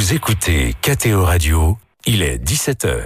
Vous écoutez KTO Radio, il est 17h.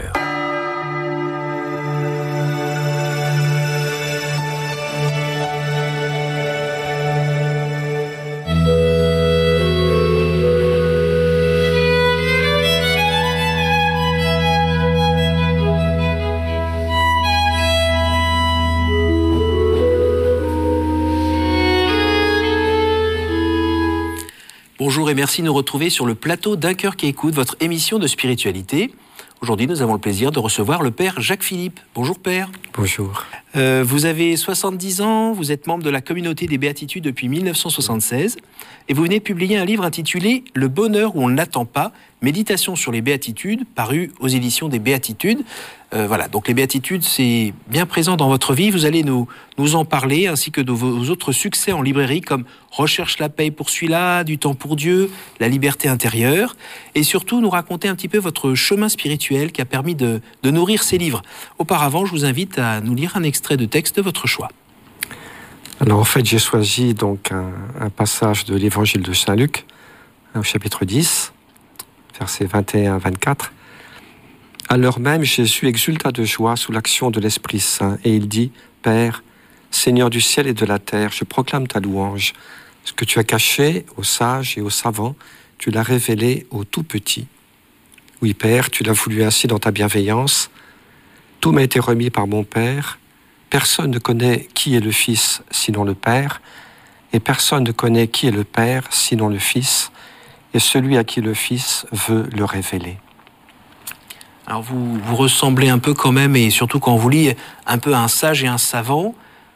Bonjour et merci de nous retrouver sur le plateau d'Un cœur qui écoute, votre émission de spiritualité. Aujourd'hui, nous avons le plaisir de recevoir le Père Jacques Philippe. Bonjour Père. Bonjour. Vous avez 70 ans, vous êtes membre de la communauté des Béatitudes depuis 1976 et vous venez de publier un livre intitulé « Le bonheur où on ne l'attend pas, méditation sur les Béatitudes » paru aux éditions des Béatitudes. Voilà, donc les Béatitudes, c'est bien présent dans votre vie. Vous allez nous en parler, ainsi que de vos autres succès en librairie, comme « Recherche la paix pour celui-là »,« Du temps pour Dieu »,« La liberté intérieure », et surtout nous raconter un petit peu votre chemin spirituel qui a permis de nourrir ces livres. Auparavant, je vous invite à nous lire un extrait de texte de votre choix. Alors en fait, j'ai choisi donc un passage de l'évangile de Saint-Luc, au chapitre 10, versets 21-24. À l'heure même, Jésus exulta de joie sous l'action de l'Esprit Saint, et il dit, « Père, Seigneur du ciel et de la terre, je proclame ta louange. Ce que tu as caché aux sages et aux savants, tu l'as révélé aux tout petits. Oui, Père, tu l'as voulu ainsi dans ta bienveillance. Tout m'a été remis par mon Père. Personne ne connaît qui est le Fils sinon le Père, et personne ne connaît qui est le Père sinon le Fils, et celui à qui le Fils veut le révéler. » Alors vous ressemblez un peu quand même, et surtout quand on vous lit, un peu à un sage et un savant.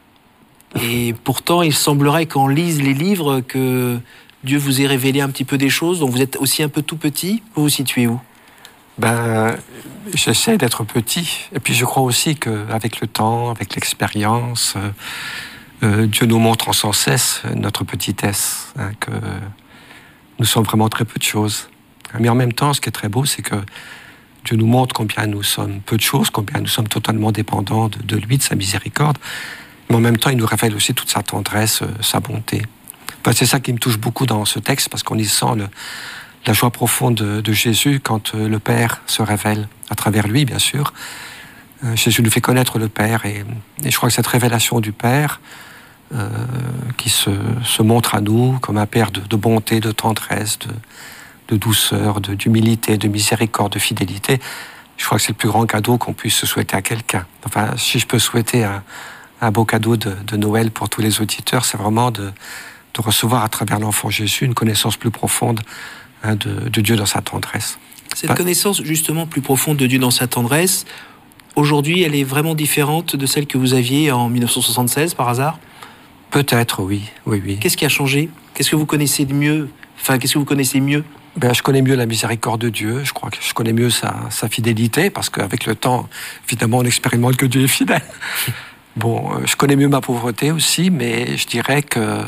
Et pourtant, il semblerait qu'on lise les livres que Dieu vous ait révélé un petit peu des choses, donc vous êtes aussi un peu tout petit. Vous vous situez où ? J'essaie d'être petit. Et puis je crois aussi qu'avec le temps, avec l'expérience, Dieu nous montre sans cesse notre petitesse, que nous sommes vraiment très peu de choses. Mais en même temps, ce qui est très beau, c'est que Dieu nous montre combien nous sommes peu de choses, combien nous sommes totalement dépendants de lui, de sa miséricorde. Mais en même temps, il nous révèle aussi toute sa tendresse, sa bonté. C'est ça qui me touche beaucoup dans ce texte, parce qu'on y sent la joie profonde de Jésus quand le Père se révèle à travers lui, bien sûr. Jésus nous fait connaître le Père, et je crois que cette révélation du Père, qui se montre à nous comme un Père de bonté, de tendresse, de douceur, d'humilité, de miséricorde, de fidélité, je crois que c'est le plus grand cadeau qu'on puisse se souhaiter à quelqu'un. Enfin, si je peux souhaiter un beau cadeau de Noël pour tous les auditeurs, c'est vraiment de recevoir à travers l'enfant Jésus une connaissance plus profonde de Dieu dans sa tendresse. Cette connaissance justement plus profonde de Dieu dans sa tendresse, aujourd'hui, elle est vraiment différente de celle que vous aviez en 1976 par hasard ? Peut-être, oui. Qu'est-ce qui a changé ? Qu'est-ce que vous connaissez de mieux ? Enfin, qu'est-ce que vous connaissez mieux ? Je connais mieux la miséricorde de Dieu, je crois que je connais mieux sa fidélité, parce qu'avec le temps, évidemment, on expérimente que Dieu est fidèle. Je connais mieux ma pauvreté aussi, mais je dirais que...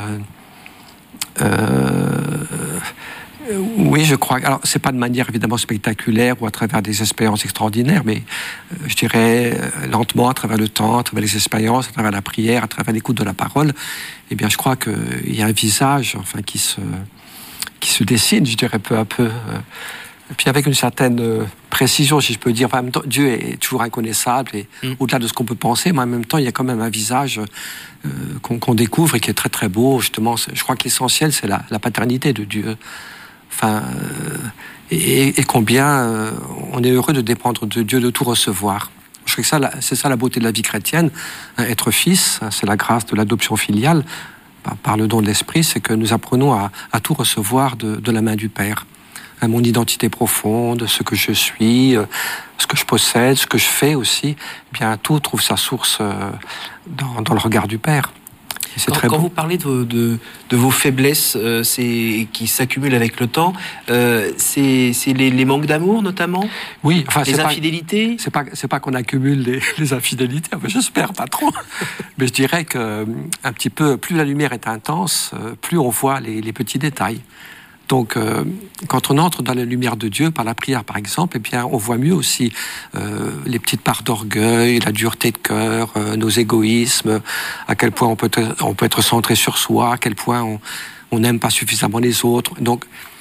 oui, je crois... Alors, c'est pas de manière évidemment spectaculaire ou à travers des expériences extraordinaires, mais je dirais lentement, à travers le temps, à travers les expériences, à travers la prière, à travers l'écoute de la parole, eh bien, je crois qu'il y a un visage, qui se dessine, je dirais, peu à peu. Et puis avec une certaine précision, si je peux dire. Enfin, en même temps, Dieu est toujours inconnaissable, et au-delà de ce qu'on peut penser, mais en même temps, il y a quand même un visage qu'on découvre et qui est très très beau. Justement, je crois que l'essentiel, c'est la paternité de Dieu. Enfin, et combien on est heureux de dépendre de Dieu, de tout recevoir. Je crois que c'est ça la beauté de la vie chrétienne. Être fils, c'est la grâce de l'adoption filiale. Par le don de l'Esprit, c'est que nous apprenons à tout recevoir de la main du Père. Mon identité profonde, ce que je suis, ce que je possède, ce que je fais aussi, tout trouve sa source dans le regard du Père. Quand vous parlez de vos faiblesses qui s'accumulent avec le temps, c'est les manques d'amour notamment ? Oui, les infidélités ? C'est pas qu'on accumule les infidélités, j'espère pas trop. Mais je dirais que un petit peu, plus la lumière est intense, plus on voit les petits détails. Donc, quand on entre dans la lumière de Dieu, par la prière par exemple, on voit mieux aussi les petites parts d'orgueil, la dureté de cœur, nos égoïsmes, à quel point on peut être centré sur soi, à quel point on n'aime pas suffisamment les autres. Donc,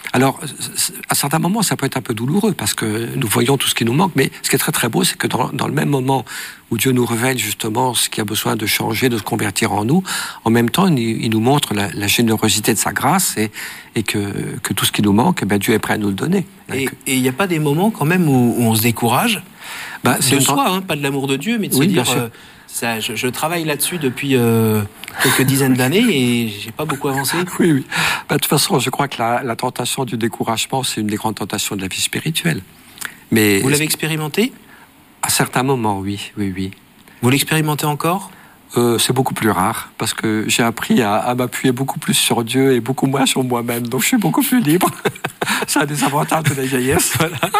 Alors, à certains moments, ça peut être un peu douloureux parce que nous voyons tout ce qui nous manque, mais ce qui est très très beau, c'est que dans le même moment où Dieu nous révèle justement ce qui a besoin de changer, de se convertir en nous, en même temps, il nous montre la générosité de sa grâce et que tout ce qui nous manque, Dieu est prêt à nous le donner. Et il n'y a pas des moments quand même où on se décourage de soi, pas de l'amour de Dieu, mais de se dire... Ça, je travaille là-dessus depuis quelques dizaines d'années et j'ai pas beaucoup avancé. Oui. De toute façon, je crois que la tentation du découragement, c'est une des grandes tentations de la vie spirituelle. Mais vous l'avez expérimenté ? À certains moments, oui. Vous l'expérimentez encore ? C'est beaucoup plus rare parce que j'ai appris à m'appuyer beaucoup plus sur Dieu et beaucoup moins sur moi-même. Donc, je suis beaucoup plus libre. Ça a des avantages de la vieillesse.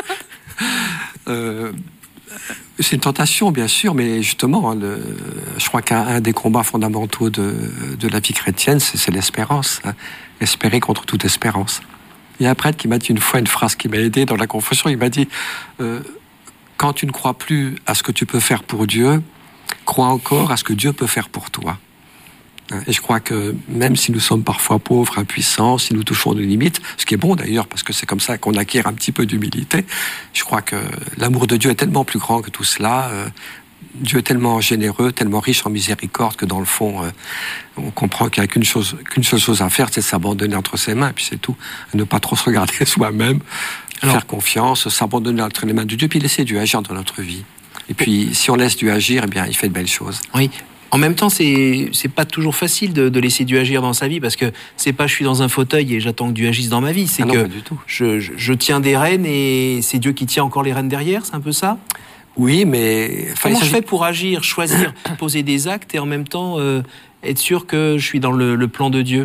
Voilà. C'est une tentation, bien sûr, mais justement, je crois qu'un des combats fondamentaux de la vie chrétienne, c'est l'espérance. Espérer contre toute espérance. Il y a un prêtre qui m'a dit une fois une phrase qui m'a aidé dans la confession. Il m'a dit quand tu ne crois plus à ce que tu peux faire pour Dieu, crois encore à ce que Dieu peut faire pour toi. Et je crois que même si nous sommes parfois pauvres, impuissants, si nous touchons nos limites, ce qui est bon d'ailleurs, parce que c'est comme ça qu'on acquiert un petit peu d'humilité, je crois que l'amour de Dieu est tellement plus grand que tout cela. Dieu est tellement généreux, tellement riche en miséricorde que dans le fond, on comprend qu'il n'y a qu'une seule chose à faire, c'est s'abandonner entre ses mains, puis c'est tout. Ne pas trop se regarder soi-même, faire confiance, s'abandonner entre les mains de Dieu, puis laisser Dieu agir dans notre vie. Et puis, si on laisse Dieu agir, il fait de belles choses. Oui. En même temps, c'est pas toujours facile de laisser Dieu agir dans sa vie, parce que c'est pas je suis dans un fauteuil et j'attends que Dieu agisse dans ma vie, c'est que pas du tout. Je tiens des rênes et c'est Dieu qui tient encore les rênes derrière, c'est un peu ça ? Oui, mais... Comment je fais pour agir, choisir, poser des actes et en même temps être sûr que je suis dans le plan de Dieu ?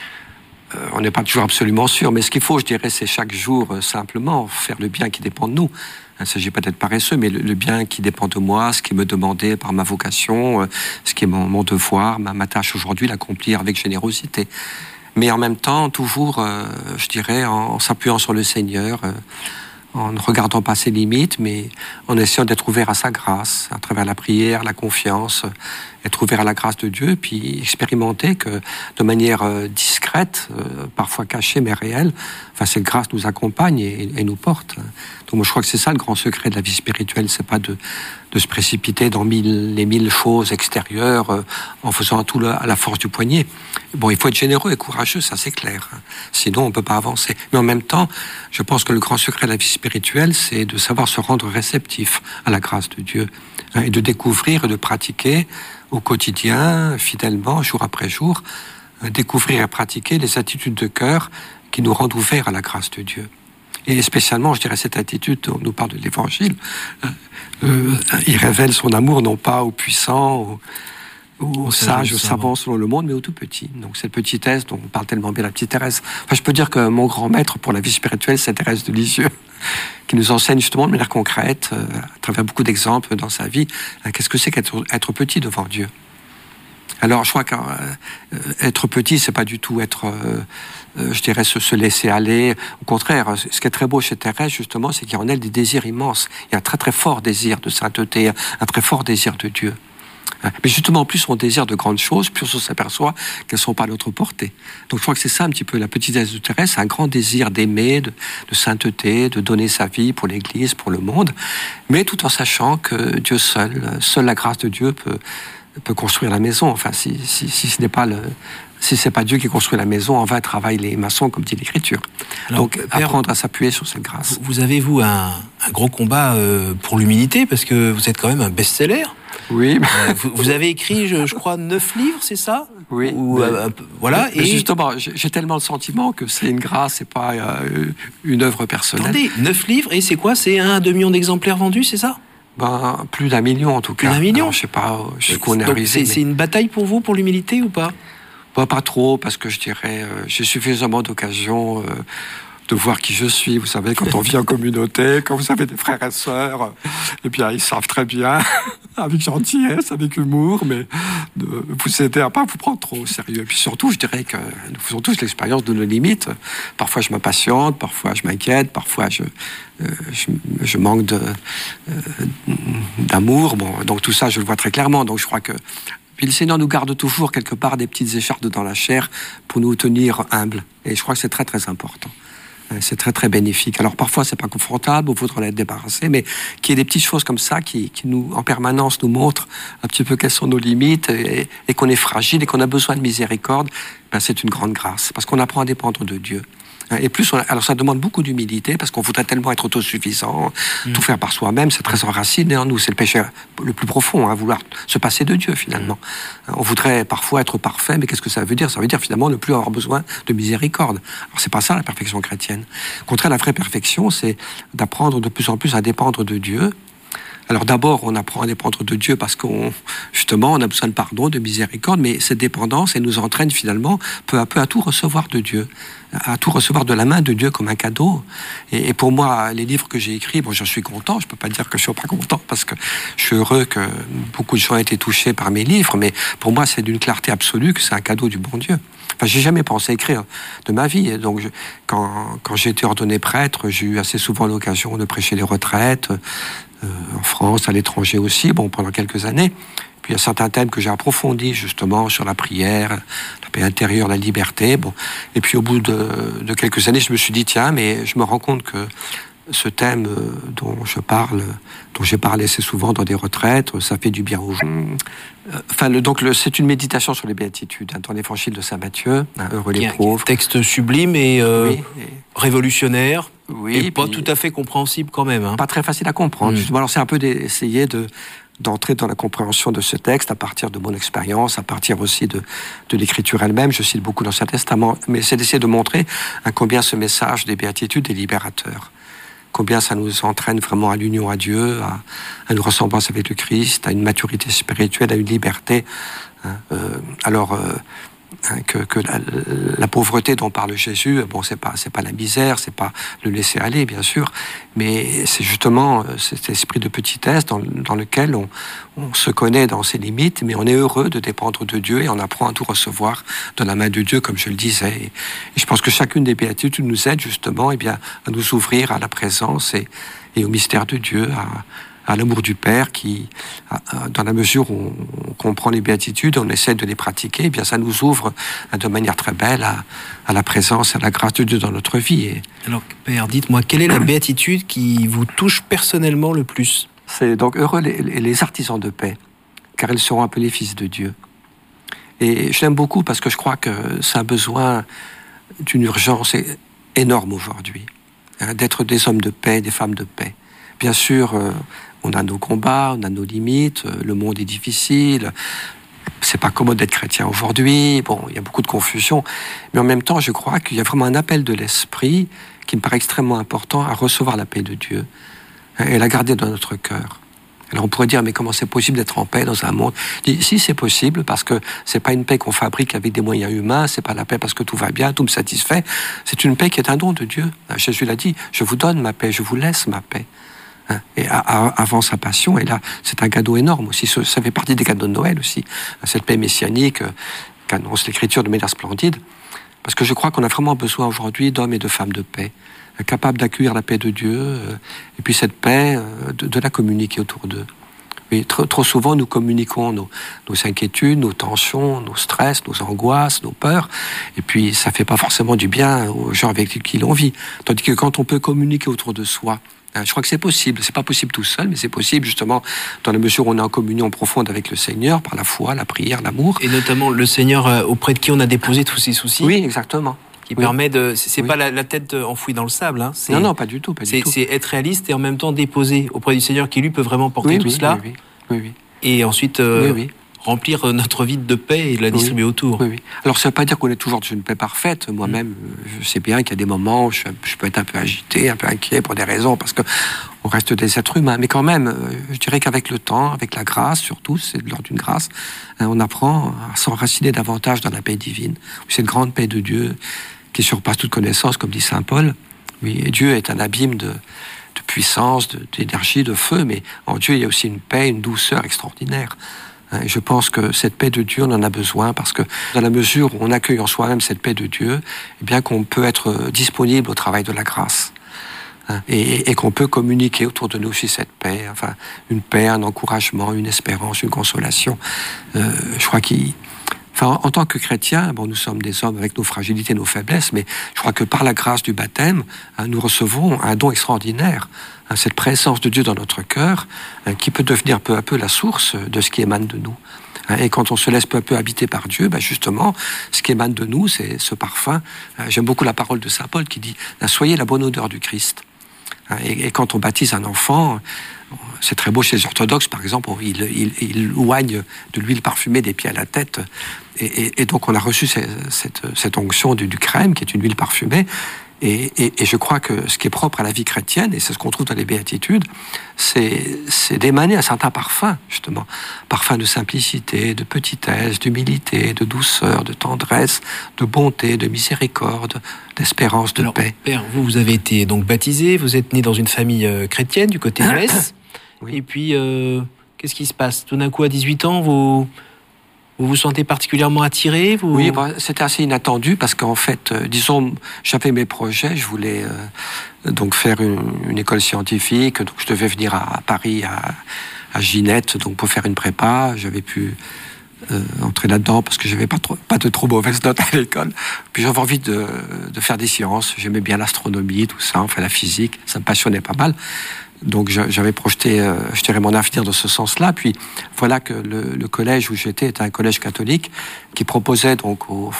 On n'est pas toujours absolument sûr, mais ce qu'il faut, je dirais, c'est chaque jour simplement faire le bien qui dépend de nous. Il ne s'agit pas d'être paresseux, mais le bien qui dépend de moi, ce qui me demandait par ma vocation, ce qui est mon devoir, ma tâche aujourd'hui, l'accomplir avec générosité. Mais en même temps, toujours, je dirais, en s'appuyant sur le Seigneur, en ne regardant pas ses limites, mais en essayant d'être ouvert à sa grâce, à travers la prière, la confiance, être ouvert à la grâce de Dieu, puis expérimenter que de manière discrète, parfois cachée mais réelle, cette grâce nous accompagne et nous porte. Donc moi je crois que c'est ça le grand secret de la vie spirituelle, c'est pas de se précipiter dans les mille choses extérieures en faisant tout à la force du poignet. Bon, il faut être généreux et courageux, ça c'est clair. Sinon on peut pas avancer. Mais en même temps, je pense que le grand secret de la vie spirituelle, c'est de savoir se rendre réceptif à la grâce de Dieu et de découvrir et de pratiquer au quotidien, fidèlement, jour après jour, découvrir et pratiquer les attitudes de cœur qui nous rendent ouverts à la grâce de Dieu. Et spécialement, je dirais, cette attitude dont nous parle de l'Évangile, il révèle son amour non pas aux puissants, aux sages, aux savants selon le monde, mais aux tout petits. Donc cette petitesse dont on parle tellement bien, la petite Thérèse. Je peux dire que mon grand maître pour la vie spirituelle, c'est Thérèse de Lisieux, qui nous enseigne justement de manière concrète, à travers beaucoup d'exemples dans sa vie, qu'est-ce que c'est qu'être petit devant Dieu. Alors, je crois qu'être petit, c'est pas du tout être, je dirais, se laisser aller. Au contraire, ce qui est très beau chez Thérèse, justement, c'est qu'il y a en elle des désirs immenses. Il y a un très très fort désir de sainteté, un très fort désir de Dieu. Mais justement, plus on désire de grandes choses, plus on s'aperçoit qu'elles ne sont pas à notre portée. Donc je crois que c'est ça un petit peu la petitesse de Thérèse, c'est un grand désir d'aimer, de sainteté, de donner sa vie pour l'Église, pour le monde, mais tout en sachant que Dieu seule la grâce de Dieu peut construire la maison. Enfin, si ce n'est pas si c'est pas Dieu qui construit la maison, en vain travaillent les maçons, comme dit l'Écriture. Alors, donc, Père, apprendre à s'appuyer sur cette grâce. Vous avez, vous, un gros combat pour l'humilité, parce que vous êtes quand même un best-seller. Oui. Vous avez écrit, je crois, 9 livres, c'est ça ? Oui. Voilà. Et justement, j'ai tellement le sentiment que c'est une grâce, c'est pas une œuvre personnelle. Attendez, 9 livres, et c'est quoi ? C'est 1,2 million d'exemplaires vendus, c'est ça ? Plus d'1 million en tout cas. Plus d'1 million ? Alors, je sais pas jusqu'où on est arrivé. C'est une bataille pour vous, pour l'humilité ou pas ? Pas trop, parce que je dirais, j'ai suffisamment d'occasions de voir qui je suis. Vous savez, quand on vit en communauté, quand vous avez des frères et sœurs, et bien ils savent très bien, avec gentillesse, avec humour, mais vous aider à pas vous prendre trop au sérieux. Et puis surtout, je dirais que nous faisons tous l'expérience de nos limites. Parfois, je m'impatiente, parfois, je m'inquiète, parfois, je manque d'amour. Bon, donc tout ça, je le vois très clairement. Donc je crois que puis le Seigneur nous garde toujours quelque part des petites échardes dans la chair pour nous tenir humbles. Et je crois que c'est très très important. C'est très très bénéfique. Alors parfois c'est pas confortable, il faudra en être débarrassé, mais qu'il y ait des petites choses comme ça qui nous en permanence nous montrent un petit peu quelles sont nos limites et qu'on est fragile et qu'on a besoin de miséricorde, c'est une grande grâce parce qu'on apprend à dépendre de Dieu. Et plus, alors ça demande beaucoup d'humilité parce qu'on voudrait tellement être autosuffisant, tout faire par soi-même, c'est très enraciné en nous, c'est le péché le plus profond, vouloir se passer de Dieu finalement. On voudrait parfois être parfait, mais qu'est-ce que ça veut dire ? Ça veut dire finalement ne plus avoir besoin de miséricorde. Alors c'est pas ça la perfection chrétienne. Au contraire, la vraie perfection, c'est d'apprendre de plus en plus à dépendre de Dieu. Alors d'abord, on apprend à dépendre de Dieu parce justement, on a besoin de pardon, de miséricorde, mais cette dépendance, elle nous entraîne finalement peu à peu à tout recevoir de Dieu, à tout recevoir de la main de Dieu comme un cadeau. Et pour moi, les livres que j'ai écrits, bon, j'en suis content, je peux pas dire que je suis pas content parce que je suis heureux que beaucoup de gens aient été touchés par mes livres, mais pour moi, c'est d'une clarté absolue que c'est un cadeau du bon Dieu. Enfin, j'ai jamais pensé écrire de ma vie. Et donc, quand j'ai été ordonné prêtre, j'ai eu assez souvent l'occasion de prêcher les retraites, en France, à l'étranger aussi, pendant quelques années. Puis il y a certains thèmes que j'ai approfondis, justement, sur la prière, la paix intérieure, la liberté. Et puis au bout de quelques années, je me suis dit, tiens, mais je me rends compte que ce thème dont j'ai parlé assez souvent dans des retraites, ça fait du bien aux gens. Donc c'est une méditation sur les béatitudes, dans l'Évangile de Saint Matthieu, heureux les pauvres. Texte sublime et révolutionnaire. Oui, et pas tout à fait compréhensible quand même. Pas très facile à comprendre. Alors c'est un peu d'essayer d'entrer dans la compréhension de ce texte à partir de mon expérience, à partir aussi de l'écriture elle-même. Je cite beaucoup l'Ancien Testament, mais c'est d'essayer de montrer combien ce message des béatitudes est libérateur. Combien ça nous entraîne vraiment à l'union à Dieu, à une ressemblance avec le Christ, à une maturité spirituelle, à une liberté. Que la pauvreté dont parle Jésus, c'est pas la misère, c'est pas le laisser aller, bien sûr, mais c'est justement cet esprit de petitesse dans lequel on se connaît dans ses limites, mais on est heureux de dépendre de Dieu et on apprend à tout recevoir de la main de Dieu, comme je le disais. Et je pense que chacune des béatitudes nous aide justement, à nous ouvrir à la présence et au mystère de Dieu, à l'amour du Père qui, dans la mesure où on comprend les béatitudes, on essaie de les pratiquer, ça nous ouvre de manière très belle à la présence, à la grâce de Dieu dans notre vie. Alors, Père, dites-moi, quelle est la béatitude qui vous touche personnellement le plus ? C'est donc heureux les artisans de paix, car ils seront appelés fils de Dieu. Et je l'aime beaucoup parce que je crois que ça a besoin d'une urgence énorme aujourd'hui, d'être des hommes de paix, des femmes de paix. Bien sûr, on a nos combats, on a nos limites, le monde est difficile, c'est pas commode d'être chrétien aujourd'hui, il y a beaucoup de confusion, mais en même temps, je crois qu'il y a vraiment un appel de l'esprit qui me paraît extrêmement important à recevoir la paix de Dieu et la garder dans notre cœur. Alors on pourrait dire, mais comment c'est possible d'être en paix dans un monde ? Si, c'est possible, parce que c'est pas une paix qu'on fabrique avec des moyens humains, c'est pas la paix parce que tout va bien, tout me satisfait, c'est une paix qui est un don de Dieu. Jésus l'a dit, je vous donne ma paix, je vous laisse ma paix. Et avant sa passion, et là, c'est un cadeau énorme aussi. Ça fait partie des cadeaux de Noël aussi. Cette paix messianique qu'annonce l'Écriture de manière splendide. Parce que je crois qu'on a vraiment besoin aujourd'hui d'hommes et de femmes de paix, capables d'accueillir la paix de Dieu, et puis cette paix, de la communiquer autour d'eux. Oui, trop souvent, nous communiquons nos inquiétudes, nos tensions, nos stress, nos angoisses, nos peurs, et puis ça fait pas forcément du bien aux gens avec qui l'on vit. Tandis que quand on peut communiquer autour de soi, je crois que c'est possible. C'est pas possible tout seul, mais c'est possible justement dans la mesure où on est en communion profonde avec le Seigneur par la foi, la prière, l'amour. Et notamment le Seigneur auprès de qui on a déposé tous ses soucis. Oui, exactement. Qui permet de... C'est pas la tête enfouie dans le sable. Non, pas du tout. C'est être réaliste et en même temps déposer auprès du Seigneur qui lui peut vraiment porter tout cela. Oui. Et ensuite remplir notre vide de paix et la distribuer autour. Oui. Alors ça ne veut pas dire qu'on est toujours dans une paix parfaite. Moi-même, je sais bien qu'il y a des moments où je peux être un peu agité, un peu inquiet pour des raisons, parce qu'on reste des êtres humains. Mais quand même, je dirais qu'avec le temps, avec la grâce surtout, c'est lors d'une grâce, on apprend à s'enraciner davantage dans la paix divine. Cette grande paix de Dieu qui surpasse toute connaissance, comme dit saint Paul. Oui, et Dieu est un abîme de puissance, d'énergie, de feu, mais en Dieu, il y a aussi une paix, une douceur extraordinaire. Et je pense que cette paix de Dieu, on en a besoin, parce que dans la mesure où on accueille en soi-même cette paix de Dieu, eh bien qu'on peut être disponible au travail de la grâce. Et qu'on peut communiquer autour de nous aussi cette paix, une paix, un encouragement, une espérance, une consolation. Je crois en tant que chrétiens, nous sommes des hommes avec nos fragilités, nos faiblesses, mais je crois que par la grâce du baptême, nous recevons un don extraordinaire, cette présence de Dieu dans notre cœur, qui peut devenir peu à peu la source de ce qui émane de nous. Et quand on se laisse peu à peu habiter par Dieu, justement, ce qui émane de nous, c'est ce parfum. J'aime beaucoup la parole de saint Paul qui dit « Soyez la bonne odeur du Christ ». Et quand on baptise un enfant, c'est très beau chez les orthodoxes, par exemple, ils oignent de l'huile parfumée des pieds à la tête. Et donc on a reçu cette onction du crème, qui est une huile parfumée. Et je crois que ce qui est propre à la vie chrétienne, et c'est ce qu'on trouve dans les béatitudes, c'est d'émaner un certain parfum, justement. Parfum de simplicité, de petitesse, d'humilité, de douceur, de tendresse, de bonté, de miséricorde, d'espérance, de paix. Père, vous avez été donc baptisé, vous êtes né dans une famille chrétienne du côté de Metz. Oui. Et puis, qu'est-ce qui se passe? Tout d'un coup, à 18 ans, vous vous sentez particulièrement attiré? Oui, c'était assez inattendu parce qu'en fait, disons, j'avais mes projets, je voulais donc faire une école scientifique, donc je devais venir à Paris, à Ginette, donc pour faire une prépa. J'avais pu entrer là-dedans parce que j'avais pas de trop mauvaises notes à l'école. Puis j'avais envie de faire des sciences. J'aimais bien l'astronomie, tout ça, enfin la physique, ça me passionnait pas mal. Donc j'avais projeté, je dirais, mon avenir dans ce sens-là. Puis voilà que le collège où j'étais était un collège catholique qui proposait donc aux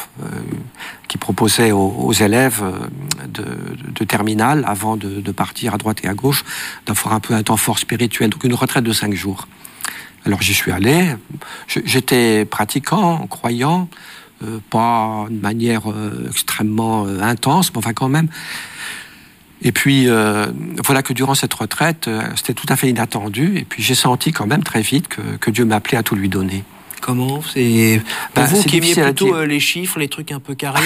élèves de terminale, avant de partir à droite et à gauche, d'avoir un peu un temps fort spirituel, donc une retraite de 5 jours. Alors j'y suis allé. J'étais pratiquant, croyant, pas de manière extrêmement intense, mais enfin quand même. Et puis, voilà que durant cette retraite, c'était tout à fait inattendu. Et puis, j'ai senti quand même très vite que Dieu m'appelait à tout lui donner. Comment? C'est pour vous qui aimiez plutôt les chiffres, les trucs un peu carrés,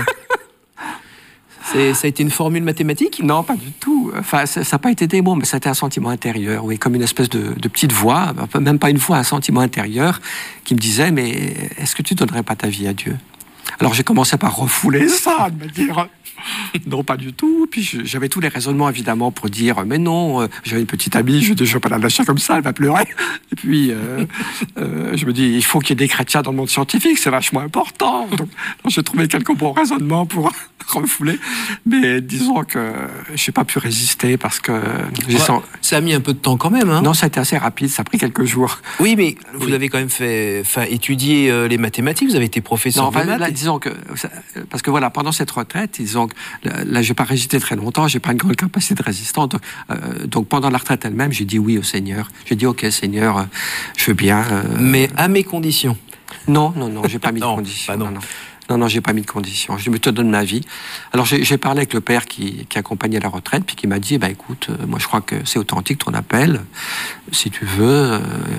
ça a été une formule mathématique? Non, pas du tout. Enfin, ça n'a pas été des mots, mais c'était un sentiment intérieur. Oui, comme une espèce de petite voix, même pas une voix, un sentiment intérieur qui me disait, mais est-ce que tu donnerais pas ta vie à Dieu? Alors, j'ai commencé par refouler ça, de me dire... Non, pas du tout. Puis j'avais tous les raisonnements, évidemment, pour dire mais non, j'avais une petite amie, je ne vais pas la lâcher comme ça, elle va pleurer. Et puis, je me dis, il faut qu'il y ait des chrétiens dans le monde scientifique, c'est vachement important. Donc j'ai trouvé quelques bons raisonnements pour refouler. Mais disons que je n'ai pas pu résister parce que... Ça a mis un peu de temps quand même, hein? Non, ça a été assez rapide, ça a pris quelques jours. Oui, mais vous avez quand même étudié les mathématiques, vous avez été professeur de maths. Là, disons que... Parce que voilà, pendant cette retraite, disons là, je n'ai pas résisté très longtemps, je n'ai pas une grande capacité de résistance. Donc pendant la retraite elle-même, j'ai dit oui au Seigneur. J'ai dit ok Seigneur, je veux bien. Mais à mes conditions. Non, j'ai pas mis de conditions. Non, j'ai pas mis de conditions. Je me te donne ma vie. Alors j'ai parlé avec le père qui accompagnait la retraite, puis qui m'a dit écoute, moi je crois que c'est authentique ton appel, si tu veux.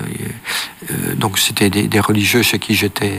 Donc c'était des religieux chez qui j'étais.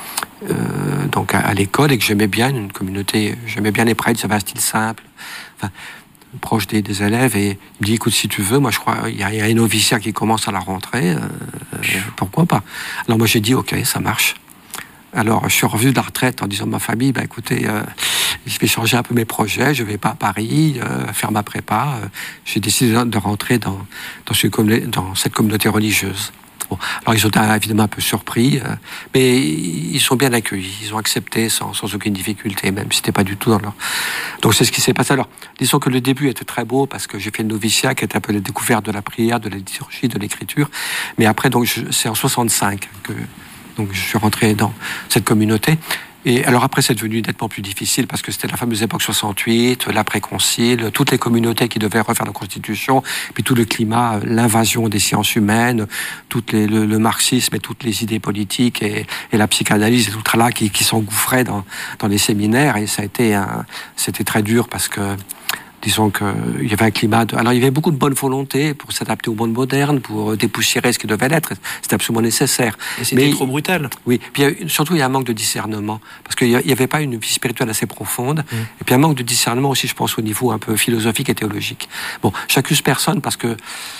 Donc à l'école, et que j'aimais bien une communauté, j'aimais bien les prêtres, ça avait un style simple, proche des élèves, et il me dit écoute, si tu veux, moi je crois il y a un noviciat qui commence à la rentrée, pourquoi pas. Alors moi j'ai dit ok, ça marche. Alors je suis revenu de la retraite en disant à ma famille écoutez, je vais changer un peu mes projets, je vais pas à Paris faire ma prépa, j'ai décidé de rentrer dans cette communauté religieuse. Bon, alors ils ont été évidemment un peu surpris, mais ils sont bien accueillis, ils ont accepté sans aucune difficulté, même si c'était pas du tout dans leur... Donc c'est ce qui s'est passé. Alors disons que le début était très beau parce que j'ai fait le noviciat qui était un peu la découverte de la prière, de la liturgie, de l'écriture, mais après donc c'est en 65 que donc je suis rentré dans cette communauté. Et alors après, c'est devenu nettement plus difficile parce que c'était la fameuse époque 68, l'après-concile, toutes les communautés qui devaient refaire la Constitution, puis tout le climat, l'invasion des sciences humaines, le marxisme et toutes les idées politiques et la psychanalyse et tout ça qui s'engouffraient dans les séminaires. Et c'était très dur parce que disons qu'il y avait un climat Alors, il y avait beaucoup de bonne volonté pour s'adapter au monde moderne, pour dépoussiérer ce qui devait l'être. C'était absolument nécessaire. Et c'était trop brutal. Oui. Puis, surtout, il y a un manque de discernement. Parce qu'il n'y avait pas une vie spirituelle assez profonde. Et puis, un manque de discernement aussi, je pense, au niveau un peu philosophique et théologique. Bon, j'accuse personne parce que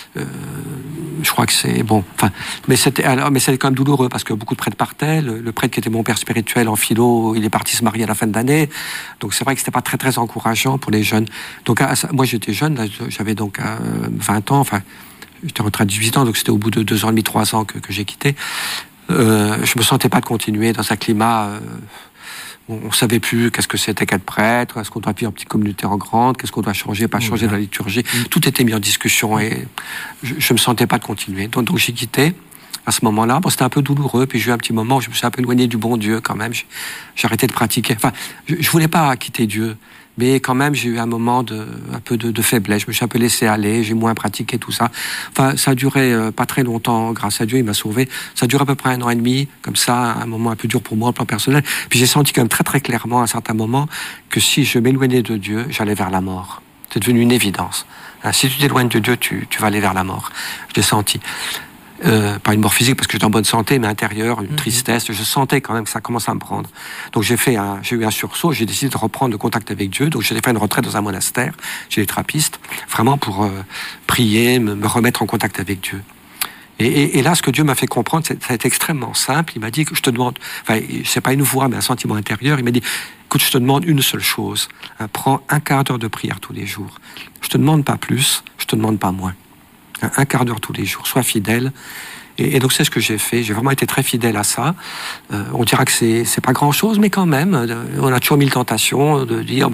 je crois que c'est... Bon, enfin... Mais c'était quand même douloureux parce que beaucoup de prêtres partaient. Le prêtre qui était mon père spirituel en philo, il est parti se marier à la fin de l'année. Donc, c'est vrai que c'était pas très, très encourageant pour les jeunes. Donc, moi, j'étais jeune, là, j'avais donc 20 ans, enfin, j'étais rentré à 18 ans, donc c'était au bout de 2 ans et demi, 3 ans que j'ai quitté. Je me sentais pas de continuer dans un climat... on savait plus qu'est-ce que c'était qu'être prêtre, est-ce qu'on doit vivre en petite communauté en grande, qu'est-ce qu'on doit changer, pas changer dans la liturgie. Tout était mis en discussion et je me sentais pas de continuer. Donc j'ai quitté à ce moment-là. Bon, c'était un peu douloureux, puis j'ai eu un petit moment où je me suis un peu éloigné du bon Dieu quand même. J'ai arrêté de pratiquer. Enfin, je voulais pas quitter Dieu, mais quand même j'ai eu un moment un peu de faiblesse. Je me suis un peu laissé aller, j'ai moins pratiqué tout ça. Enfin, ça a duré pas très longtemps, grâce à Dieu, il m'a sauvé. Ça a duré à peu près 1 an et demi, comme ça, un moment un peu dur pour moi au plan personnel. Puis j'ai senti quand même très très clairement à un certain moment que si je m'éloignais de Dieu, j'allais vers la mort. C'est devenu une évidence. Si tu t'éloignes de Dieu, tu vas aller vers la mort. Je l'ai senti. Pas une mort physique parce que j'étais en bonne santé, mais intérieure, une tristesse. Je sentais quand même que ça commençait à me prendre. Donc j'ai eu un sursaut, j'ai décidé de reprendre le contact avec Dieu. Donc j'ai fait une retraite dans un monastère chez les trappistes, vraiment pour prier, me remettre en contact avec Dieu. Et là, ce que Dieu m'a fait comprendre, ça a été extrêmement simple. Il m'a dit que je te demande, enfin, c'est pas une voix, mais un sentiment intérieur. Il m'a dit, écoute, je te demande une seule chose. Prends 1 quart d'heure de prière tous les jours. Je te demande pas plus, je te demande pas moins. 1 quart d'heure tous les jours, sois fidèle. Et donc c'est ce que j'ai fait. J'ai vraiment été très fidèle à ça. On dira que c'est pas grand chose, mais quand même, on a toujours mille tentations de dire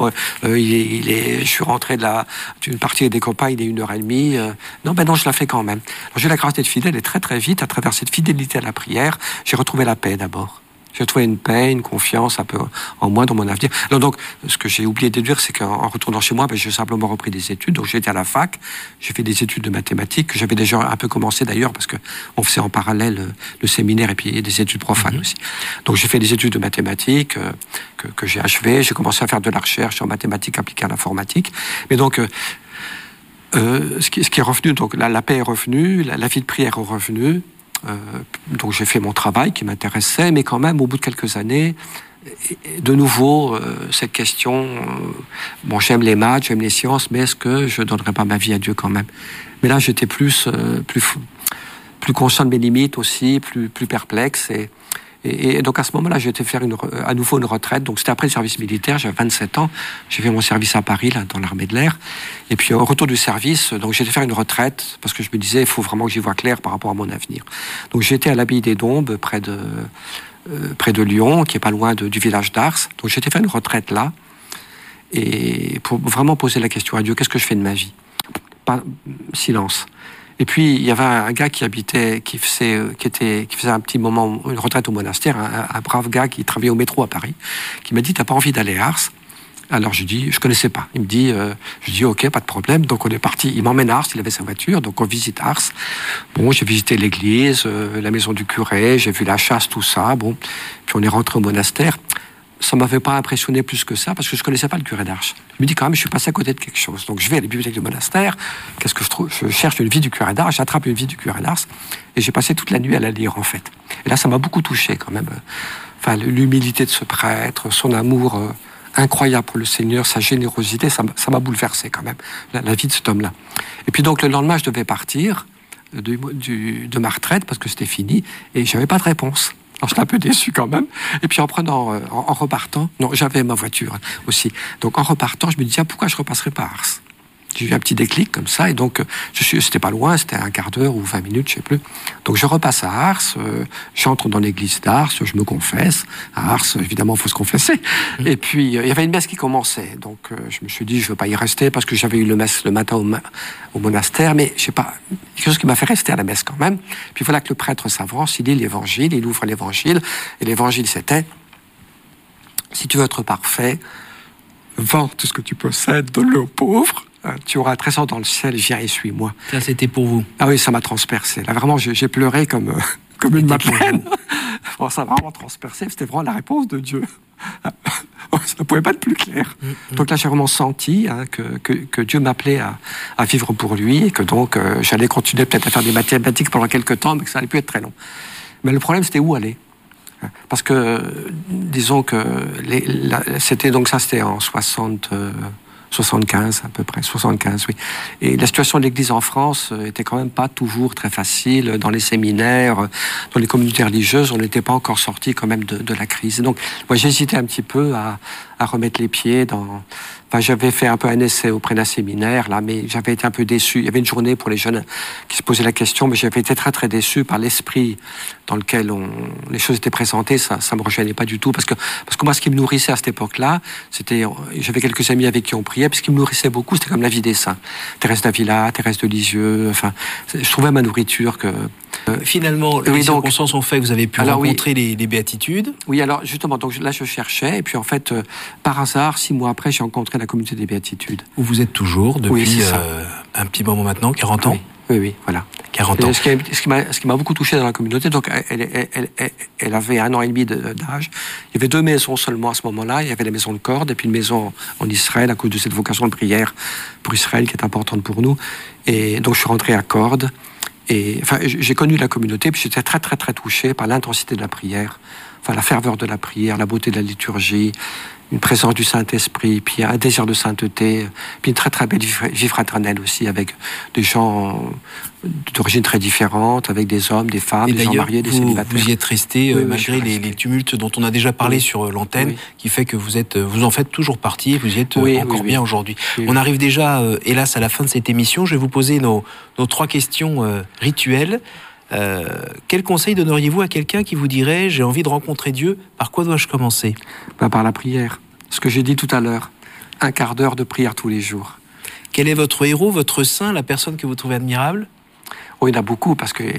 je suis rentré d'une partie des copains, il est 1h30. Non, je la fais quand même. Alors, j'ai la grâce d'être fidèle et très très vite, à travers cette fidélité à la prière, j'ai retrouvé la paix d'abord. J'ai trouvé une paix, une confiance un peu en moi, dans mon avenir. Alors donc, ce que j'ai oublié de déduire, c'est qu'en retournant chez moi, j'ai simplement repris des études. Donc j'ai été à la fac, j'ai fait des études de mathématiques, que j'avais déjà un peu commencé d'ailleurs, parce qu'on faisait en parallèle le séminaire et puis des études profanes aussi. Donc j'ai fait des études de mathématiques que j'ai achevées. J'ai commencé à faire de la recherche en mathématiques appliquées à l'informatique. Mais donc... ce qui est revenu, donc la paix est revenue, la vie de prière est revenue. Donc j'ai fait mon travail qui m'intéressait, mais quand même au bout de quelques années, de nouveau cette question, j'aime les maths, j'aime les sciences, mais est-ce que je donnerais pas ma vie à Dieu quand même? Mais là j'étais plus conscient de mes limites aussi, plus perplexe et donc à ce moment-là, j'ai été faire à nouveau une retraite. Donc c'était après le service militaire, j'avais 27 ans. J'ai fait mon service à Paris, là, dans l'armée de l'air. Et puis au retour du service, donc j'ai été faire une retraite parce que je me disais, il faut vraiment que j'y vois clair par rapport à mon avenir. Donc j'étais à l'Abbaye des Dombes, près de Lyon, qui est pas loin du village d'Ars. Donc j'ai été faire une retraite là, et pour vraiment poser la question à Dieu, qu'est-ce que je fais de ma vie? Silence. Et puis, il y avait un gars qui faisait un petit moment, une retraite au monastère, un brave gars qui travaillait au métro à Paris, qui m'a dit, t'as pas envie d'aller à Ars? Alors, je dis, je connaissais pas. Il me dit, je dis, ok, pas de problème. Donc, on est parti. Il m'emmène à Ars, il avait sa voiture. Donc, on visite Ars. Bon, j'ai visité l'église, la maison du curé, j'ai vu la chasse, tout ça. Bon. Puis, on est rentré au monastère. Ça m'avait pas impressionné plus que ça, parce que je connaissais pas le curé d'Ars. Je me dis quand même, je suis passé à côté de quelque chose. Donc je vais à la bibliothèque du monastère, qu'est-ce que je trouve? Je cherche une vie du curé d'Ars, j'attrape une vie du curé d'Ars, et j'ai passé toute la nuit à la lire en fait. Et là, ça m'a beaucoup touché quand même. Enfin, l'humilité de ce prêtre, son amour incroyable pour le Seigneur, sa générosité, ça m'a bouleversé quand même, la vie de cet homme-là. Et puis donc le lendemain, je devais partir de ma retraite, parce que c'était fini, et j'avais pas de réponse. Alors, j'étais un peu déçu quand même. Et puis, en repartant, non, j'avais ma voiture aussi. Donc, en repartant, je me disais, pourquoi je repasserais pas à Ars? J'ai eu un petit déclic comme ça, et donc, c'était pas loin, c'était 1 quart d'heure ou 20 minutes, je sais plus. Donc, je repasse à Ars, j'entre dans l'église d'Ars, je me confesse. À Ars, évidemment, il faut se confesser. Et puis, il y avait une messe qui commençait. Donc, je me suis dit, je veux pas y rester, parce que j'avais eu le messe le matin au monastère, mais je sais pas, quelque chose qui m'a fait rester à la messe quand même. Puis voilà que le prêtre s'avance, il lit l'évangile, il ouvre l'évangile, et l'évangile c'était, si tu veux être parfait, vends tout ce que tu possèdes, donne-le aux pauvres, tu auras un trésor dans le ciel, viens et suis-moi. Ça, c'était pour vous. Ah oui, ça m'a transpercé. Là, vraiment, j'ai pleuré comme une madeleine. Bon, ça m'a vraiment transpercé. C'était vraiment la réponse de Dieu. Ça ne pouvait pas être plus clair. Donc là, j'ai vraiment senti que Dieu m'appelait à vivre pour lui, et que donc j'allais continuer peut-être à faire des mathématiques pendant quelques temps, mais que ça allait plus être très long. Mais le problème, c'était où aller. Parce que, disons que c'était en 60... 75 à peu près, 75, oui. Et la situation de l'Église en France était quand même pas toujours très facile. Dans les séminaires, dans les communautés religieuses, on n'était pas encore sorti quand même de la crise. Et donc, moi, j'hésitais un petit peu à remettre les pieds dans... Enfin, j'avais fait un peu un essai auprès d'un séminaire, là, mais j'avais été un peu déçu. Il y avait une journée pour les jeunes qui se posaient la question, mais j'avais été très, très déçu par l'esprit dans lequel les choses étaient présentées. Ça me rejoignait pas du tout, parce que moi, ce qui me nourrissait à cette époque-là, j'avais quelques amis avec qui on priait, puis ce qui me nourrissait beaucoup, c'était comme la vie des saints. Thérèse d'Avila, Thérèse de Lisieux, enfin, je trouvais ma nourriture que... Finalement, les circonstances ont fait que vous avez pu rencontrer les béatitudes. Oui, alors justement, donc là je cherchais, et puis en fait, par hasard, 6 mois après, j'ai rencontré la communauté des béatitudes. Où vous êtes toujours depuis un petit moment maintenant, 40 ans. Oui, voilà. 40 ans. Ce qui m'a beaucoup touché dans la communauté, donc elle avait 1 an et demi d'âge. Il y avait 2 maisons seulement à ce moment-là. Il y avait la maison de Cordes et puis une maison en Israël à cause de cette vocation de prière pour Israël qui est importante pour nous. Et donc je suis rentré à Cordes. Et enfin, j'ai connu la communauté, puis j'étais très, très, très touché par l'intensité de la prière, enfin la ferveur de la prière, la beauté de la liturgie, une présence du Saint-Esprit, puis un désir de sainteté, puis une très, très belle vie fraternelle aussi, avec des gens d'origine très différente, avec des hommes, des femmes, des gens mariés, des célibataires. Vous y êtes resté malgré les tumultes dont on a déjà parlé sur l'antenne, qui fait que vous en faites toujours partie et vous y êtes encore bien aujourd'hui. On arrive déjà, hélas, à la fin de cette émission. Je vais vous poser nos 3 questions rituelles. Quel conseil donneriez-vous à quelqu'un qui vous dirait « J'ai envie de rencontrer Dieu, par quoi dois-je commencer ?» Par la prière. Ce que j'ai dit tout à l'heure, 1 quart d'heure de prière tous les jours. Quel est votre héros, votre saint, la personne que vous trouvez admirable ? Il y en a beaucoup, parce que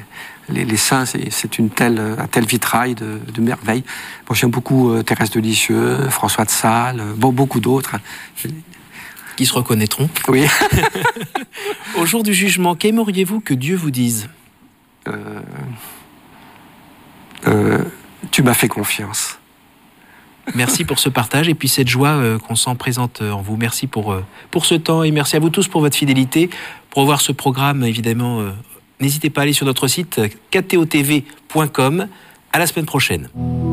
les saints, c'est un tel vitrail de merveilles. Bon, j'aime beaucoup Thérèse de Lisieux, François de Sales, beaucoup d'autres. Qui se reconnaîtront. Oui. Au jour du jugement, qu'aimeriez-vous que Dieu vous dise ? Tu m'as fait confiance. Merci pour ce partage et puis cette joie qu'on sent présente en vous. Merci pour ce temps et merci à vous tous pour votre fidélité. Pour voir ce programme, évidemment, n'hésitez pas à aller sur notre site ktotv.com. À la semaine prochaine.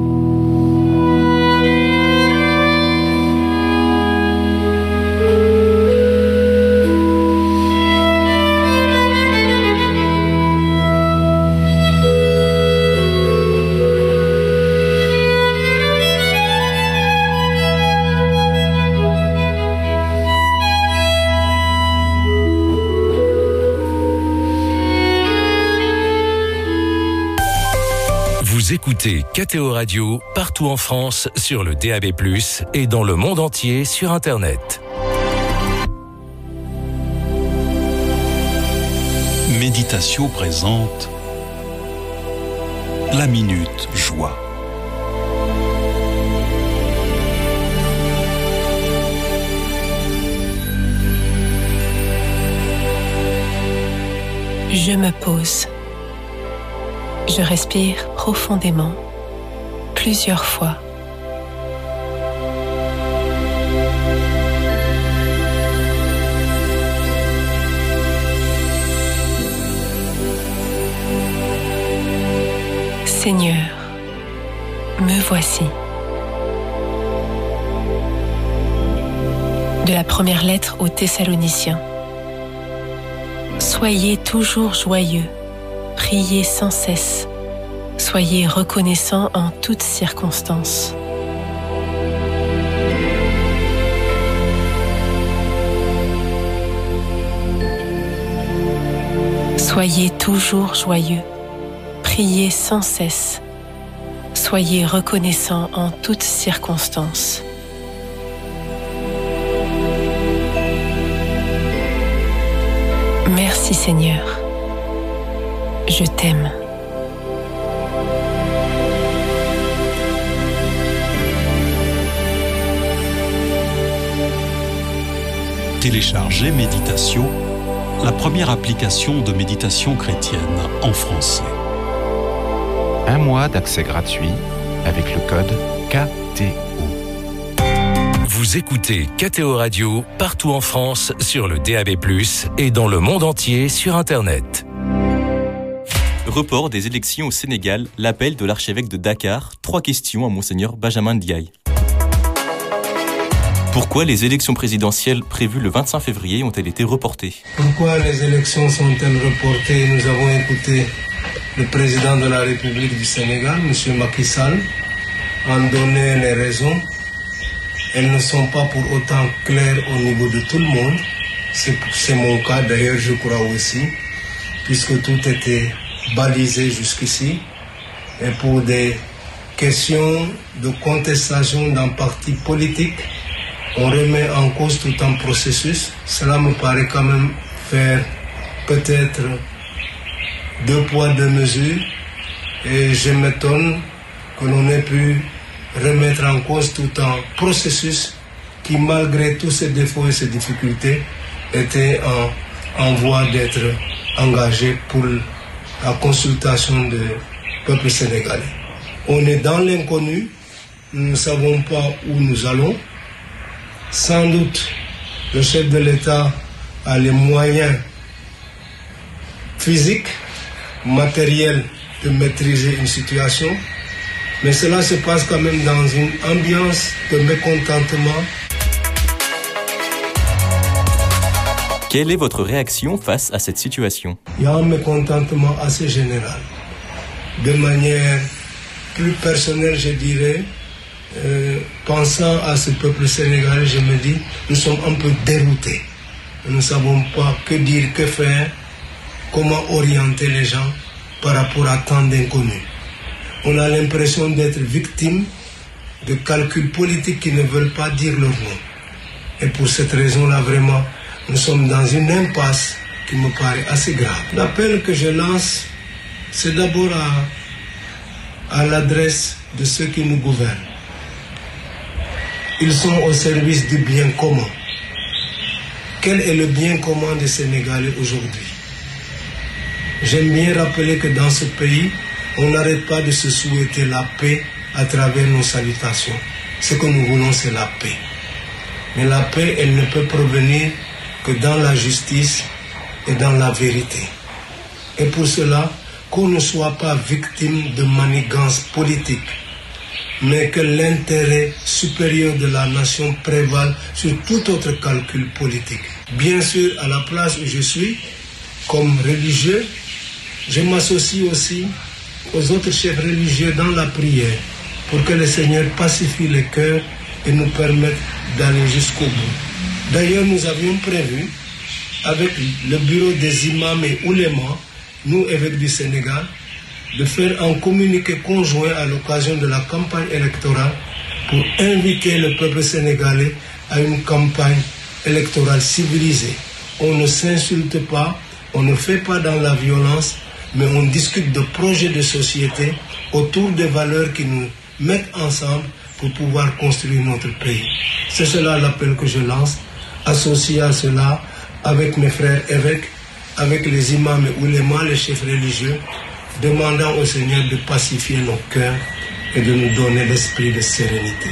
Vous écoutez KTO Radio partout en France sur le DAB+, et dans le monde entier sur Internet. Méditation présente la Minute Joie. Je me pose. Je respire profondément, plusieurs fois. Seigneur, me voici. De la première lettre aux Thessaloniciens. Soyez toujours joyeux. Priez sans cesse. Soyez reconnaissants en toutes circonstances. Soyez toujours joyeux. Priez sans cesse. Soyez reconnaissants en toutes circonstances. Merci Seigneur. Je t'aime. Téléchargez Méditation, la première application de méditation chrétienne en français. 1 mois d'accès gratuit avec le code KTO. Vous écoutez KTO Radio partout en France sur le DAB+, et dans le monde entier sur Internet. Report des élections au Sénégal, l'appel de l'archevêque de Dakar. 3 questions à Monseigneur Benjamin Ndiaye. Pourquoi les élections présidentielles prévues le 25 février ont-elles été reportées? Pourquoi les élections sont-elles reportées? Nous avons écouté le président de la République du Sénégal, M. Macky Sall, en donner les raisons. Elles ne sont pas pour autant claires au niveau de tout le monde. C'est mon cas d'ailleurs, je crois aussi, puisque tout était balisé jusqu'ici. Et pour des questions de contestation d'un parti politique, on remet en cause tout un processus. Cela me paraît quand même faire peut-être 2 poids 2 mesures. Et je m'étonne que l'on ait pu remettre en cause tout un processus qui, malgré tous ses défauts et ses difficultés, était en voie d'être engagé pour la consultation du peuple sénégalais. On est dans l'inconnu, nous ne savons pas où nous allons. Sans doute, le chef de l'État a les moyens physiques, matériels de maîtriser une situation, mais cela se passe quand même dans une ambiance de mécontentement. Quelle est votre réaction face à cette situation? Il y a un mécontentement assez général. De manière plus personnelle, je dirais, pensant à ce peuple sénégalais, je me dis, nous sommes un peu déroutés. Nous ne savons pas que dire, que faire, comment orienter les gens par rapport à tant d'inconnus. On a l'impression d'être victime de calculs politiques qui ne veulent pas dire leur nom. Et pour cette raison-là, vraiment, nous sommes dans une impasse qui me paraît assez grave. L'appel que je lance, c'est d'abord à l'adresse de ceux qui nous gouvernent. Ils sont au service du bien commun. Quel est le bien commun des Sénégalais aujourd'hui? J'aime bien rappeler que dans ce pays, on n'arrête pas de se souhaiter la paix à travers nos salutations. Ce que nous voulons, c'est la paix. Mais la paix, elle ne peut provenir que dans la justice et dans la vérité. Et pour cela, qu'on ne soit pas victime de manigances politiques, mais que l'intérêt supérieur de la nation prévale sur tout autre calcul politique. Bien sûr, à la place où je suis, comme religieux, je m'associe aussi aux autres chefs religieux dans la prière pour que le Seigneur pacifie les cœurs et nous permette d'aller jusqu'au bout. D'ailleurs, nous avions prévu, avec le bureau des imams et oulémas, nous, évêques du Sénégal, de faire un communiqué conjoint à l'occasion de la campagne électorale pour inviter le peuple sénégalais à une campagne électorale civilisée. On ne s'insulte pas, on ne fait pas dans la violence, mais on discute de projets de société autour des valeurs qui nous mettent ensemble pour pouvoir construire notre pays. C'est cela l'appel que je lance, associé à cela avec mes frères évêques, avec les imams et oulémas, les chefs religieux, demandant au Seigneur de pacifier nos cœurs et de nous donner l'esprit de sérénité.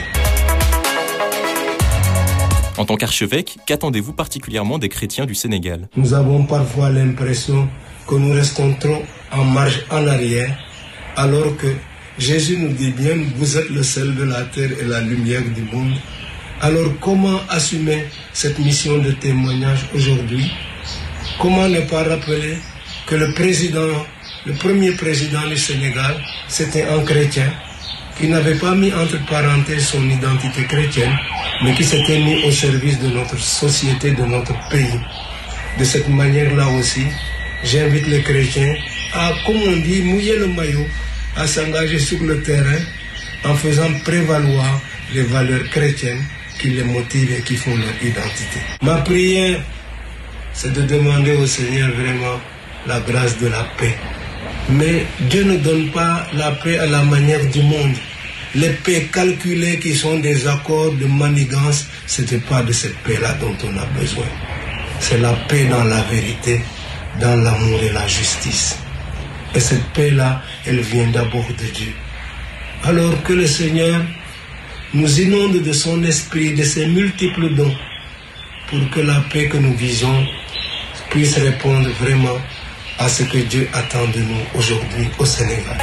En tant qu'archevêque, qu'attendez-vous particulièrement des chrétiens du Sénégal? Nous avons parfois l'impression que nous restons trop en marge en arrière, alors que Jésus nous dit bien, vous êtes le sel de la terre et la lumière du monde. Alors comment assumer cette mission de témoignage aujourd'hui? Comment ne pas rappeler que le premier président du Sénégal, c'était un chrétien qui n'avait pas mis entre parenthèses son identité chrétienne, mais qui s'était mis au service de notre société, de notre pays. De cette manière-là aussi, j'invite les chrétiens à, comme on dit, mouiller le maillot, à s'engager sur le terrain en faisant prévaloir les valeurs chrétiennes qui les motivent et qui font leur identité. Ma prière, c'est de demander au Seigneur vraiment la grâce de la paix. Mais Dieu ne donne pas la paix à la manière du monde. Les paix calculées qui sont des accords de manigance, ce n'est pas de cette paix-là dont on a besoin. C'est la paix dans la vérité, dans l'amour et la justice. Et cette paix-là, elle vient d'abord de Dieu. Alors que le Seigneur nous inonde de son esprit, de ses multiples dons, pour que la paix que nous visons puisse répondre vraiment à ce que Dieu attend de nous aujourd'hui au Sénégal.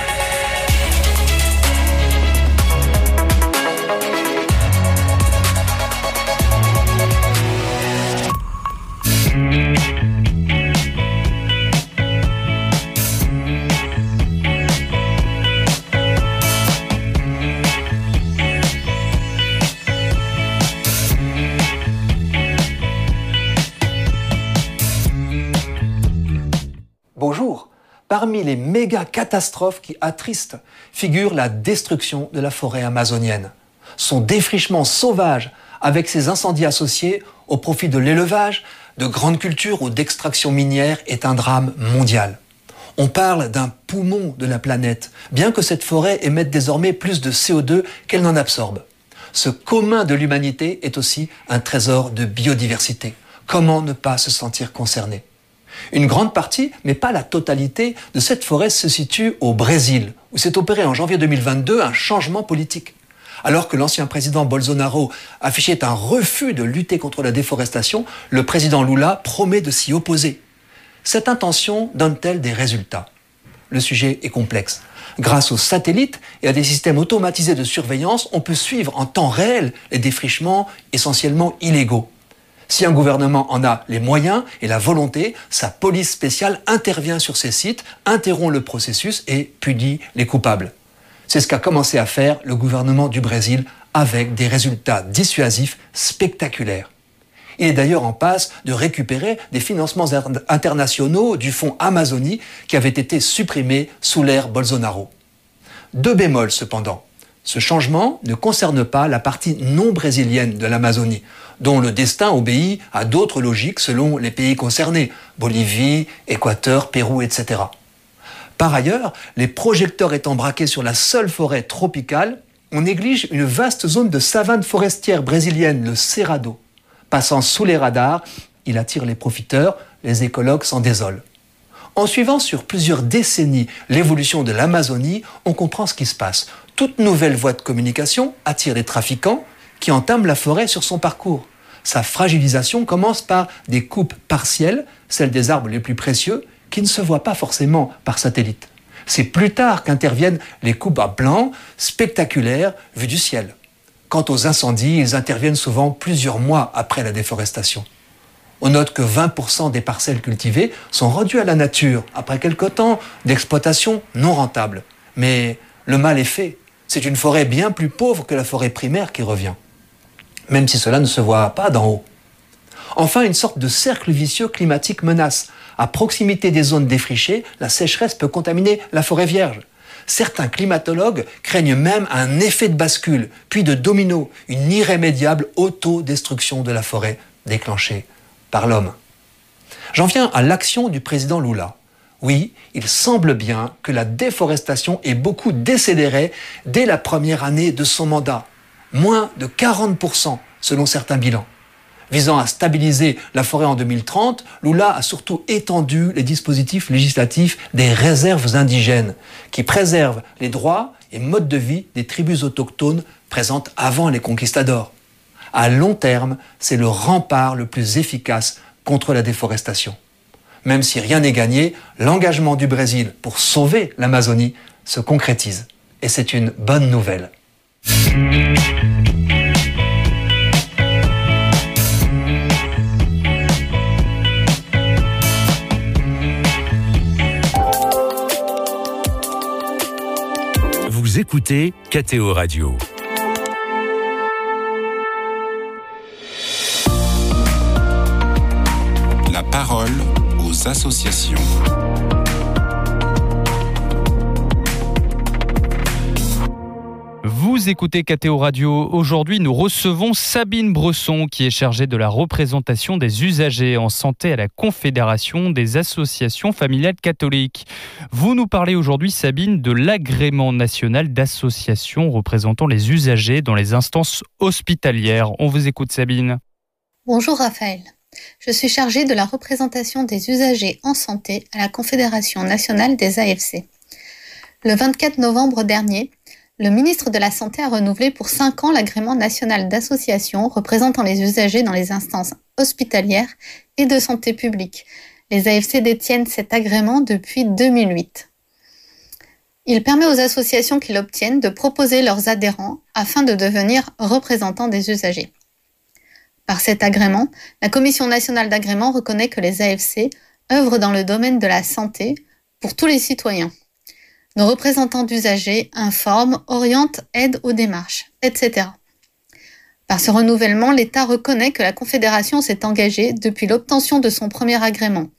Parmi les méga catastrophes qui attristent figure la destruction de la forêt amazonienne. Son défrichement sauvage avec ses incendies associés au profit de l'élevage, de grandes cultures ou d'extraction minière est un drame mondial. On parle d'un poumon de la planète, bien que cette forêt émette désormais plus de CO2 qu'elle n'en absorbe. Ce commun de l'humanité est aussi un trésor de biodiversité. Comment ne pas se sentir concerné ? Une grande partie, mais pas la totalité, de cette forêt se situe au Brésil, où s'est opéré en janvier 2022 un changement politique. Alors que l'ancien président Bolsonaro affichait un refus de lutter contre la déforestation, le président Lula promet de s'y opposer. Cette intention donne-t-elle des résultats ? Le sujet est complexe. Grâce aux satellites et à des systèmes automatisés de surveillance, on peut suivre en temps réel les défrichements essentiellement illégaux. Si un gouvernement en a les moyens et la volonté, sa police spéciale intervient sur ces sites, interrompt le processus et punit les coupables. C'est ce qu'a commencé à faire le gouvernement du Brésil avec des résultats dissuasifs spectaculaires. Il est d'ailleurs en passe de récupérer des financements internationaux du fonds Amazonie qui avaient été supprimés sous l'ère Bolsonaro. 2 bémols cependant. Ce changement ne concerne pas la partie non brésilienne de l'Amazonie, dont le destin obéit à d'autres logiques selon les pays concernés, Bolivie, Équateur, Pérou, etc. Par ailleurs, les projecteurs étant braqués sur la seule forêt tropicale, on néglige une vaste zone de savane forestière brésilienne, le Cerrado. Passant sous les radars, il attire les profiteurs, les écologues s'en désolent. En suivant sur plusieurs décennies l'évolution de l'Amazonie, on comprend ce qui se passe. Toute nouvelle voie de communication attire les trafiquants qui entament la forêt sur son parcours. Sa fragilisation commence par des coupes partielles, celles des arbres les plus précieux, qui ne se voient pas forcément par satellite. C'est plus tard qu'interviennent les coupes à blanc, spectaculaires, vues du ciel. Quant aux incendies, ils interviennent souvent plusieurs mois après la déforestation. On note que 20% des parcelles cultivées sont rendues à la nature après quelque temps d'exploitation non rentable. Mais le mal est fait. C'est une forêt bien plus pauvre que la forêt primaire qui revient, même si cela ne se voit pas d'en haut. Enfin, une sorte de cercle vicieux climatique menace. À proximité des zones défrichées, la sécheresse peut contaminer la forêt vierge. Certains climatologues craignent même un effet de bascule, puis de domino, une irrémédiable autodestruction de la forêt déclenchée par l'homme. J'en viens à l'action du président Lula. Oui, il semble bien que la déforestation ait beaucoup décéléré dès la première année de son mandat. Moins de 40% selon certains bilans. Visant à stabiliser la forêt en 2030, Lula a surtout étendu les dispositifs législatifs des réserves indigènes qui préservent les droits et modes de vie des tribus autochtones présentes avant les conquistadors. À long terme, c'est le rempart le plus efficace contre la déforestation. Même si rien n'est gagné, l'engagement du Brésil pour sauver l'Amazonie se concrétise. Et c'est une bonne nouvelle. Vous écoutez KTO Radio. La parole aux associations. Vous écoutez KTO Radio. Aujourd'hui, nous recevons Sabine Bresson, qui est chargée de la représentation des usagers en santé à la Confédération des associations familiales catholiques. Vous nous parlez aujourd'hui, Sabine, de l'agrément national d'associations représentant les usagers dans les instances hospitalières. On vous écoute, Sabine. Bonjour Raphaël. Je suis chargée de la représentation des usagers en santé à la Confédération nationale des AFC. Le 24 novembre dernier, le ministre de la Santé a renouvelé pour 5 ans l'agrément national d'associations représentant les usagers dans les instances hospitalières et de santé publique. Les AFC détiennent cet agrément depuis 2008. Il permet aux associations qui l'obtiennent de proposer leurs adhérents afin de devenir représentants des usagers. Par cet agrément, la Commission nationale d'agrément reconnaît que les AFC œuvrent dans le domaine de la santé pour tous les citoyens. Nos représentants d'usagers informent, orientent, aident aux démarches, etc. Par ce renouvellement, l'État reconnaît que la Confédération s'est engagée depuis l'obtention de son premier agrément.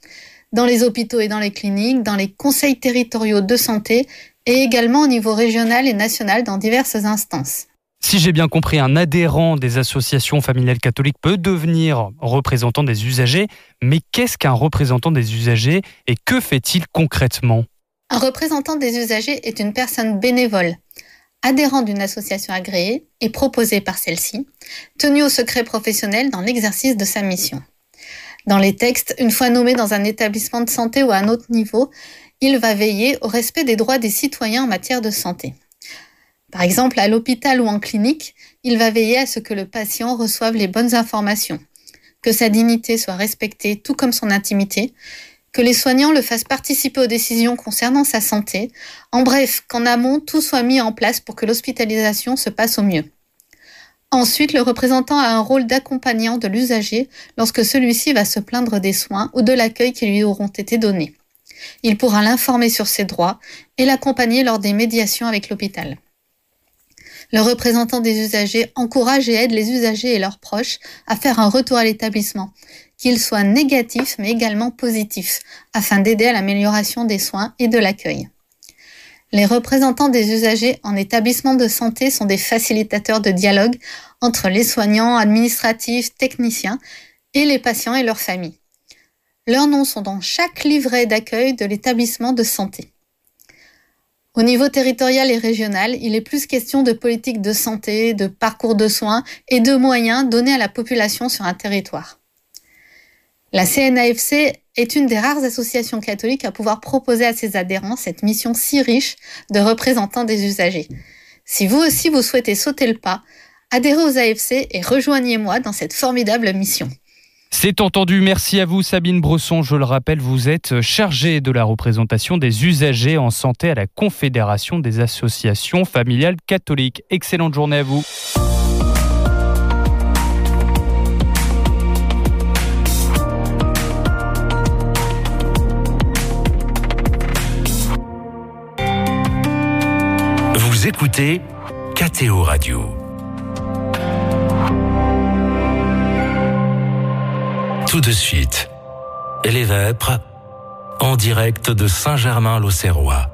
dans les hôpitaux et dans les cliniques, dans les conseils territoriaux de santé et également au niveau régional et national dans diverses instances. Si j'ai bien compris, un adhérent des associations familiales catholiques peut devenir représentant des usagers, mais qu'est-ce qu'un représentant des usagers et que fait-il concrètement ? Un représentant des usagers est une personne bénévole, adhérent d'une association agréée et proposée par celle-ci, tenue au secret professionnel dans l'exercice de sa mission. Dans les textes, une fois nommé dans un établissement de santé ou à un autre niveau, il va veiller au respect des droits des citoyens en matière de santé. Par exemple, à l'hôpital ou en clinique, il va veiller à ce que le patient reçoive les bonnes informations, que sa dignité soit respectée tout comme son intimité, que les soignants le fassent participer aux décisions concernant sa santé, en bref, qu'en amont, tout soit mis en place pour que l'hospitalisation se passe au mieux. Ensuite, le représentant a un rôle d'accompagnant de l'usager lorsque celui-ci va se plaindre des soins ou de l'accueil qui lui auront été donnés. Il pourra l'informer sur ses droits et l'accompagner lors des médiations avec l'hôpital. Le représentant des usagers encourage et aide les usagers et leurs proches à faire un retour à l'établissement, qu'il soit négatif mais également positif, afin d'aider à l'amélioration des soins et de l'accueil. Les représentants des usagers en établissement de santé sont des facilitateurs de dialogue entre les soignants, administratifs, techniciens et les patients et leurs familles. Leurs noms sont dans chaque livret d'accueil de l'établissement de santé. Au niveau territorial et régional, il est plus question de politique de santé, de parcours de soins et de moyens donnés à la population sur un territoire. La CNAFC est une des rares associations catholiques à pouvoir proposer à ses adhérents cette mission si riche de représentants des usagers. Si vous aussi vous souhaitez sauter le pas, adhérez aux AFC et rejoignez-moi dans cette formidable mission. C'est entendu, merci à vous Sabine Bresson. Je le rappelle, vous êtes chargée de la représentation des usagers en santé à la Confédération des associations familiales catholiques. Excellente journée à vous. Vous écoutez KTO Radio. Tout de suite, les Vêpres, en direct de Saint-Germain-l'Auxerrois.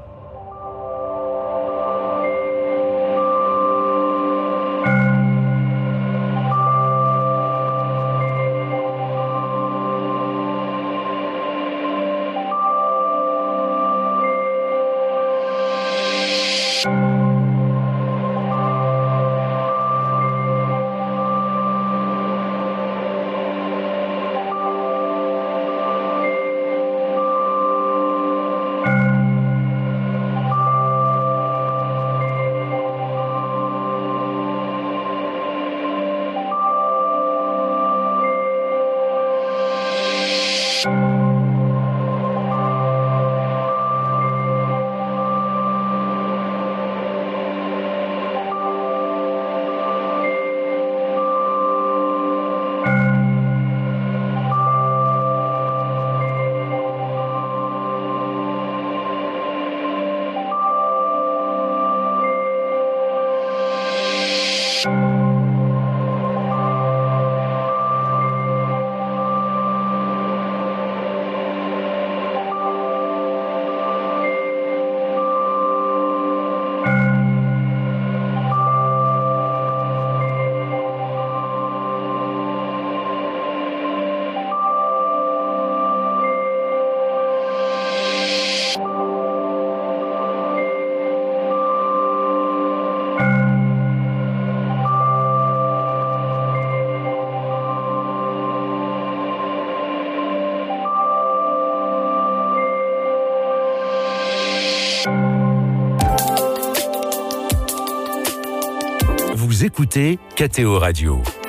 Vous écoutez KTO Radio.